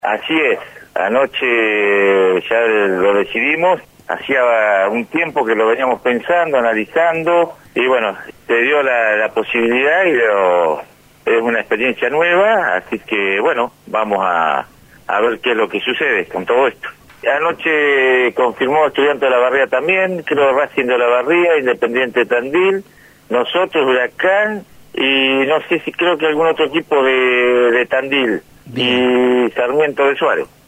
Así es, anoche ya lo decidimos, hacía un tiempo que lo veníamos pensando, analizando, y bueno, se dio la posibilidad es una experiencia nueva, así que bueno, vamos a ver qué es lo que sucede con todo esto. Anoche confirmó Estudiantes de la Barría también, creo Racing de la Barría, Independiente Tandil, nosotros Huracán, y no sé si creo que algún otro equipo de Tandil. Bien. Y Sarmiento de Suárez.